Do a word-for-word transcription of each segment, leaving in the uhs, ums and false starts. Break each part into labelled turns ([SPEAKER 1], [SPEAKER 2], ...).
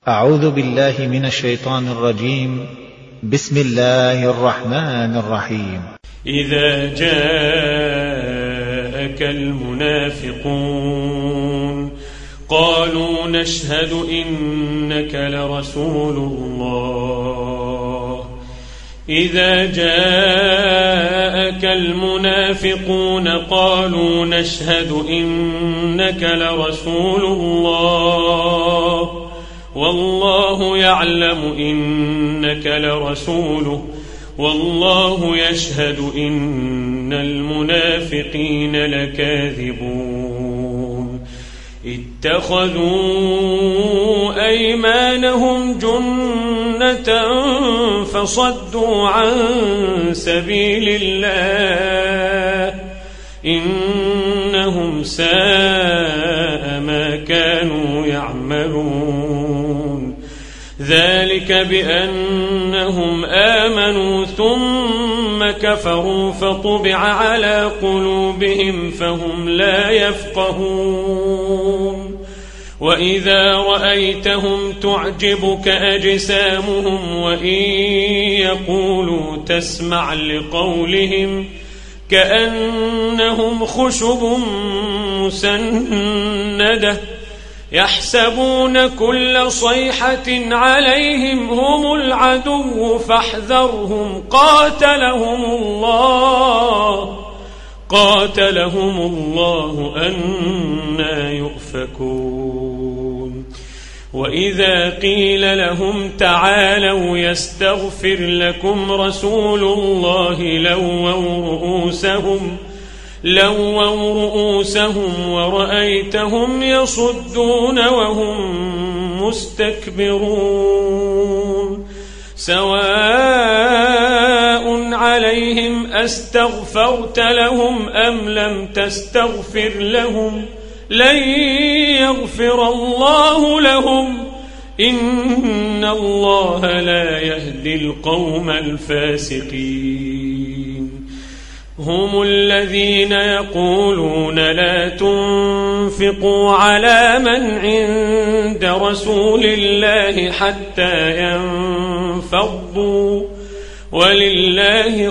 [SPEAKER 1] أعوذ بالله من الشيطان الرجيم. بسم الله الرحمن الرحيم.
[SPEAKER 2] إذا جاءك المنافقون قالوا نشهد إنك لرسول الله إذا جاءك المنافقون قالوا نشهد إنك لرسول الله والله يعلم إنك لرسوله والله يشهد إن المنافقين لكاذبون اتخذوا أيمانهم جنة فصدوا عن سبيل الله إنهم ساء ما كانوا يعملون ذلك بأنهم آمنوا ثم كفروا فطبع على قلوبهم فهم لا يفقهون وإذا رأيتهم تعجبك أجسامهم وإن يقولوا تسمع لقولهم كأنهم خشب مسندة يحسبون كل صيحة عليهم هم العدو فاحذرهم قاتلهم الله قاتلهم الله أنى يؤفكون وإذا قيل لهم تعالوا يستغفر لكم رسول الله لووا رؤوسهم لووا رؤوسهم ورأيتهم يصدون وهم مستكبرون سواء عليهم أستغفرت لهم أم لم تستغفر لهم لن يغفر الله لهم إن الله لا يهدي القوم الفاسقين هم الذين يقولون لا تنفقوا على من عند رسول الله حتى ينفضوا ولله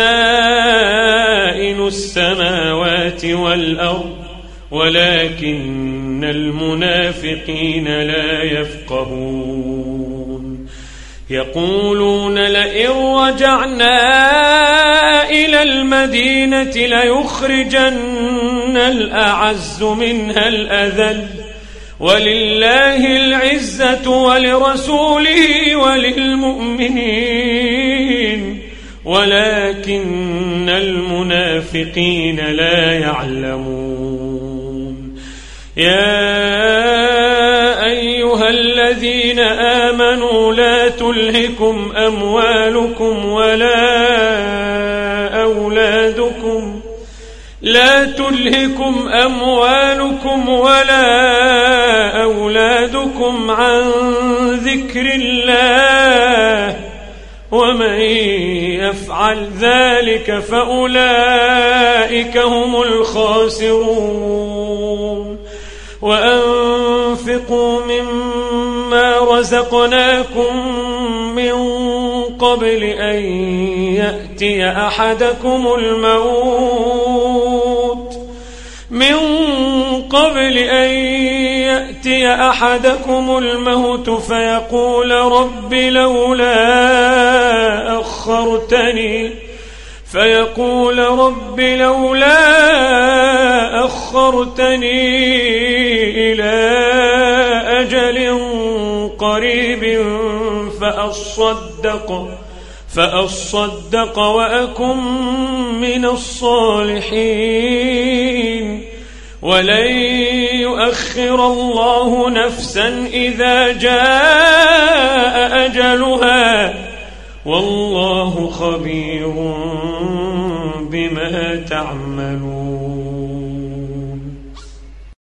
[SPEAKER 2] خزائن السماوات والأرض ولكن المنافقين لا يفقهون يقولون لئن رجعنا إلى المدينة ليخرجن الأعز منها الأذل ولله العزة ولرسوله وللمؤمنين ولكن المنافقين لا يعلمون يا أيها الذين آمنوا لا تلهكم أموالكم ولا أولادكم لا تلهكم أموالكم ولا أولادكم عن ذكر الله ومن يفعل ذلك فأولئك هم الخاسرون وأنفقوا مما رزقناكم من قبل أن يأتي أحدكم الموت من قبل أن يأتي أحدكم الموت فيقول رب لولا أخرتني فيقول رب لولا أخرتني إلى أجل قريب فأصدق فأصدق وأكن من الصالحين ولن يؤخر الله نفسا إذا جاء أجلها والله خبير بما تعملون.